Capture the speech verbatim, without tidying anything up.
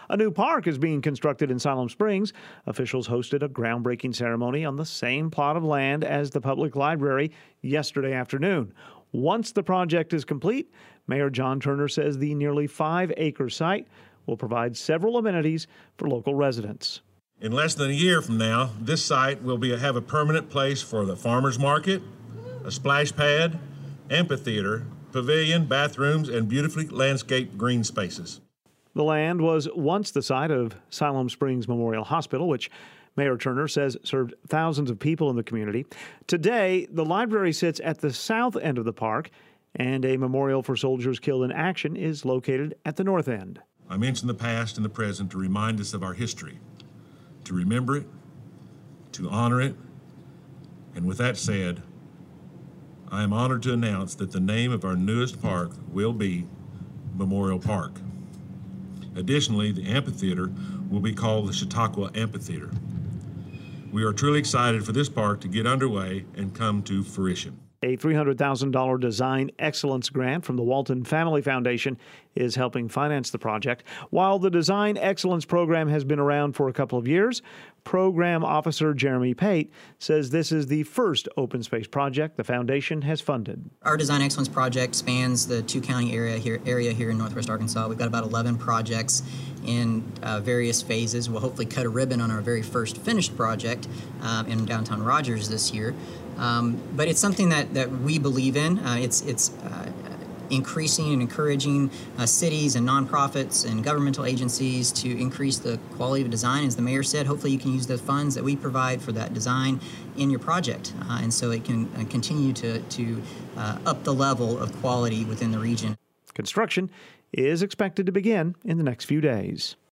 A new park is being constructed in Siloam Springs. Officials hosted a groundbreaking ceremony on the same plot of land as the public library yesterday afternoon. Once the project is complete, Mayor John Turner says the nearly five-acre site will provide several amenities for local residents. In less than a year from now, this site will be, have a permanent place for the farmer's market, a splash pad, amphitheater, pavilion, bathrooms, and beautifully landscaped green spaces. The land was once the site of Siloam Springs Memorial Hospital, which Mayor Turner says served thousands of people in the community. Today, the library sits at the south end of the park, and a memorial for soldiers killed in action is located at the north end. I mention the past and the present to remind us of our history, to remember it, to honor it, and with that said, I am honored to announce that the name of our newest park will be Memorial Park. Additionally, the amphitheater will be called the Chautauqua Amphitheater. We are truly excited for this park to get underway and come to fruition. A three hundred thousand dollars Design Excellence grant from the Walton Family Foundation is helping finance the project. While the Design Excellence program has been around for a couple of years, Program Officer Jeremy Pate says this is the first open space project the foundation has funded. Our Design Excellence project spans the two-county area here, area here in Northwest Arkansas. We've got about eleven projects in uh, various phases. We'll hopefully cut a ribbon on our very first finished project um, in downtown Rogers this year. Um, but it's something that, that we believe in. Uh, it's it's uh, increasing and encouraging uh, cities and nonprofits and governmental agencies to increase the quality of design. As the mayor said, hopefully you can use the funds that we provide for that design in your project. Uh, and so it can uh, continue to, to uh, up the level of quality within the region. Construction is expected to begin in the next few days.